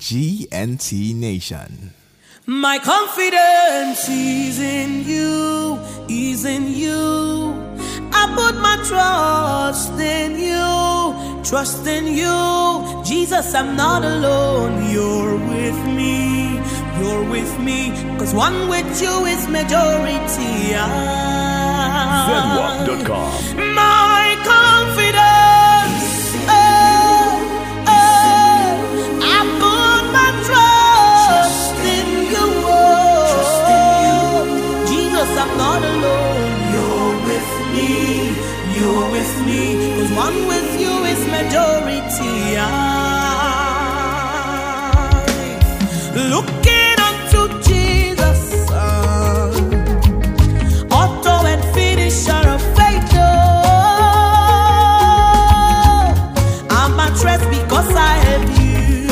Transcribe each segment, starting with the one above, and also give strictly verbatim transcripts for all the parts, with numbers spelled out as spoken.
G N T Nation. My confidence is in you, is in you. I put my trust in you, trust in you. Jesus, I'm not alone. You're with me, you're with me. Cause one with you is majority. Z W A P dot com. My confidence, oh, oh, I put my trust in you. Oh, Jesus, I'm not alone. You're with me, you're with me. Cause one with you is majority. I, looking unto Jesus, uh, author and finisher of faith. Oh, I'm at rest because I have you.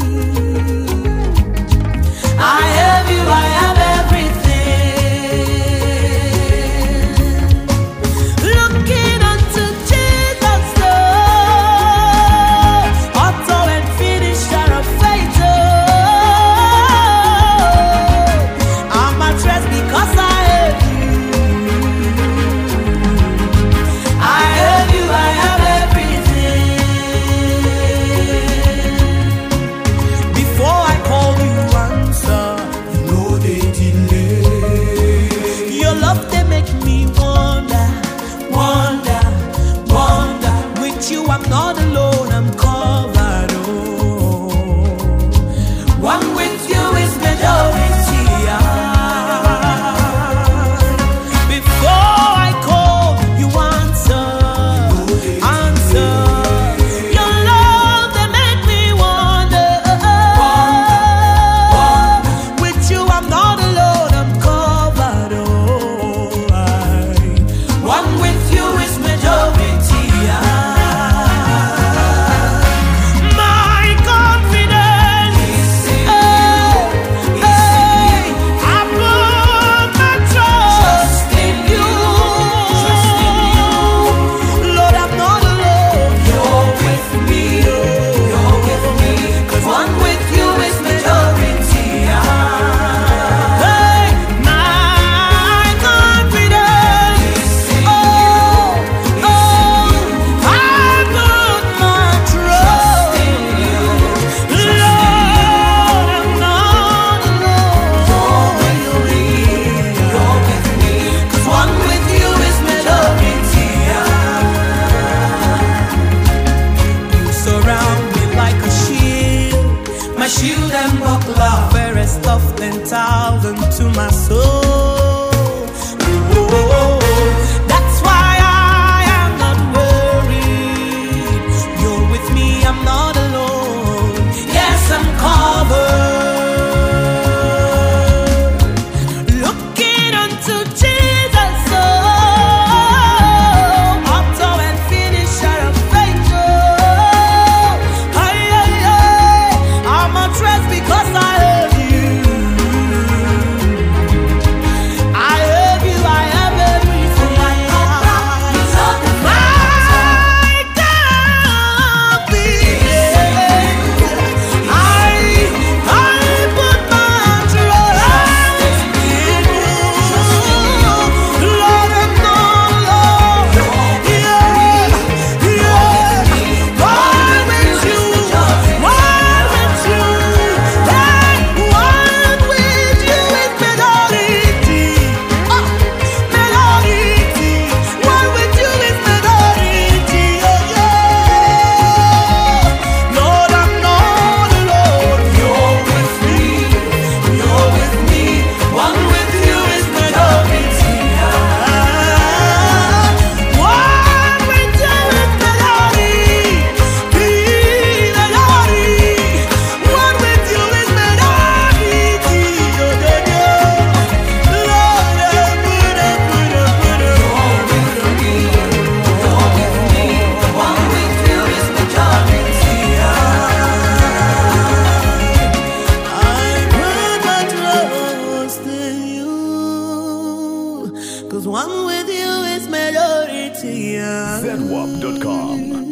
I have you, I have I'm not alone, I'm covered. Oh, one with you is majority. Before I call, you answer, answer. Your love, they make me wonder. With you, I'm not alone, I'm covered. Oh, I, one with you is majority. Shield and buckler, fairest of ten thousand to my soul. Oh, that's why I am not worried. You're with me, I'm not alone. Yes, I'm covered. Looking unto Jesus, oh, author and finisher of faith. Oh, ay, ay, ay. I'm a trust because I have you. I have you, I have everything. My confidence, I, I put my trust in you. Lord, I'm not alone. Yeah, yeah. One with you, one with you. One with you is majority. Oh, majority. One with you is majority. Oh, yeah. Lord, I'm not alone. You're with me. You're with me. One with you is majority. One with you is majority. Be majority. One with you is majority. Oh, yeah, yeah. Lord, I put up, put up, put up. You're with me. You're with me. One with you is majority. I put my trust in you. Cause one with you is majority. Z W A P dot com.